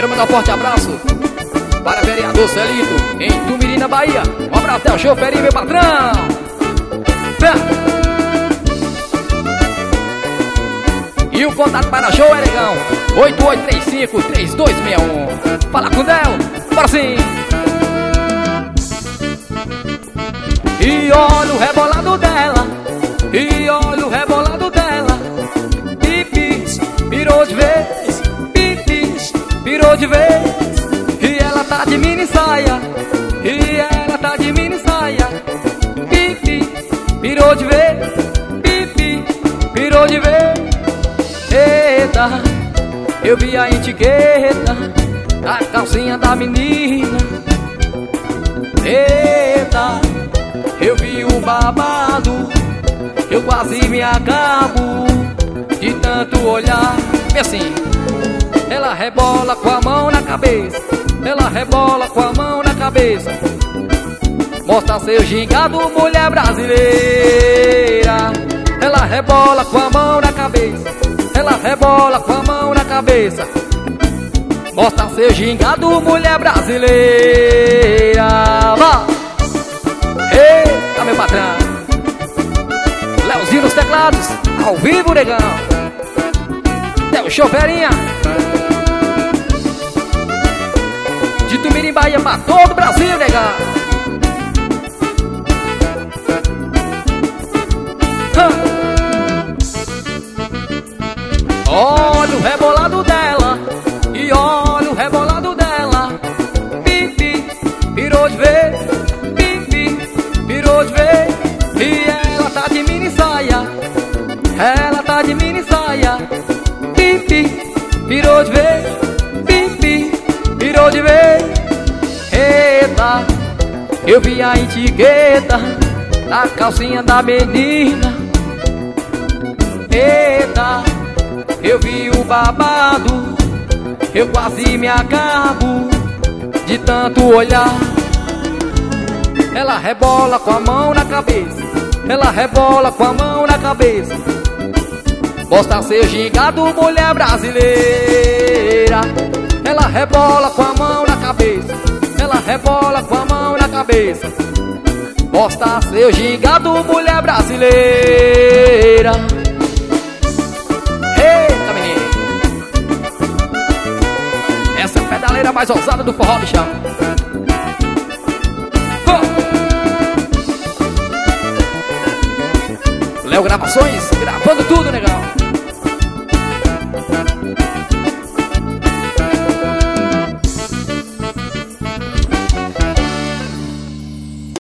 Quero mandar um forte abraço para vereador Celito, em Itumirim, na Bahia. Um abraço até o chofer, meu patrão. E o contato para show é legal, 8835-3261. Fala com Del, bora sim. E olha o rebolado dela, e olha o rebolado dela. Pipis, virou de vez, pipis, virou de vez. E ela tá de mini saia, e ela tá de mini saia. Pipi, virou de vez, pipi, virou de vez. Eita, eu vi a etiqueta, a calcinha da menina. Eita, eu vi o babado, eu quase me acabo de tanto olhar. E assim, ela rebola com a mão na cabeça, ela rebola com a mão na cabeça. Mostra seu gingado, mulher brasileira. Ela rebola com a mão na cabeça, ela rebola com a mão na cabeça. Mostra seu gingado, mulher brasileira. Vá! Eita, meu patrão. Leozinho nos teclados, ao vivo, negão. É o choferinha de Itumirim, Bahia, pra todo o Brasil, negão. Olha o rebolado dela, e olha o rebolado dela. Pipi, virou de vez, pipi, virou de vez. E ela tá de mini saia, ela tá de mini saia. Pipi, virou de vez, pipi, virou de vez. Eita, eu vi a etiqueta da calcinha da menina. Eita, eu vi o babado, eu quase me acabo de tanto olhar. Ela rebola com a mão na cabeça, ela rebola com a mão na cabeça. Mostra seu gingado, mulher brasileira. Ela rebola com a mão na cabeça, ela rebola com a mão na cabeça. Mostra seu gingado, mulher brasileira. Eita, menino, essa é a pedaleira mais ousada do forró do chão. Léo Gravações, gravando tudo, negão.